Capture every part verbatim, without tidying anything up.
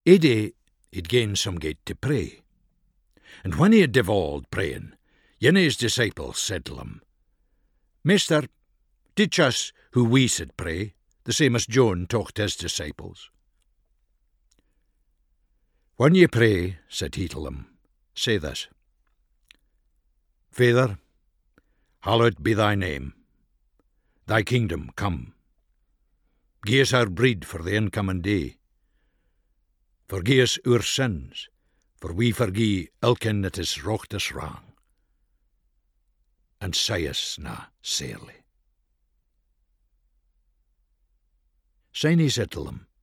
Ae day he'd gane some gate to pray, and when he had devolved praying, ane of his disciples said to him, Master, teach us who we should pray, the same as John taught his disciples. When ye pray, said he to them, say this, Father, hallowed be thy name, thy kingdom come. Gie us our bread for the incoming day. Forgie us our sins, for we forgie elken that is wrought us wrong. And say us na sairly. Syne he said to them,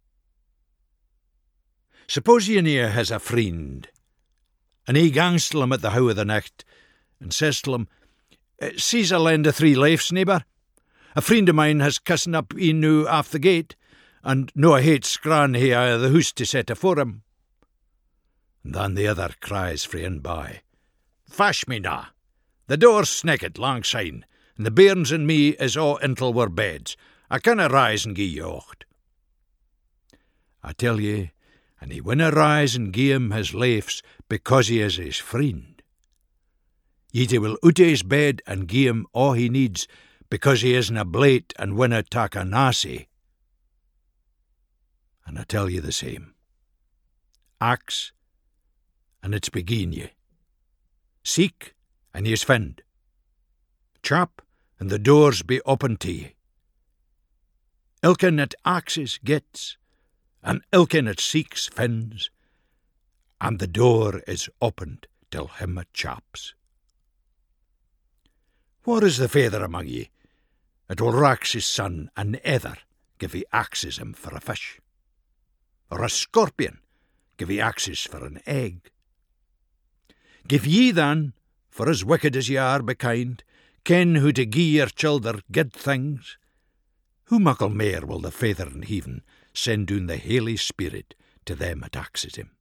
Suppose ye near has a friend, and he gangs to him at the hour of the night, and says to him, Sees a lend of three lives, neighbour. A friend of mine has cussen up in new off the gate, and no hate scran he out of the house to set afore him. And then the other cries frae in by, Fash me na, the door's snecked lang syne, and the bairns and me is all intil we're beds. I canna rise and gie ye ocht. I tell ye, and he winna rise and gie him his lives because he is his friend. Yet he will out of his bed and gie him all he needs because he isna blate and winna tak a nasi. And I tell ye the same. Axe, and it's begin ye. Seek, and ye's find. Chop, and the doors be open to ye. Ilken that axes gets, and ilken that seeks finds, and the door is opened till him it chops. What is the father among ye, that will rax his son and either give he axes him for a fish? Or a scorpion give he axes for an egg? Give ye then, for as wicked as ye are be kind, ken who to gie your childer good things, who muckle mair will the Father in heaven send doon the Holy Spirit to them that axes him?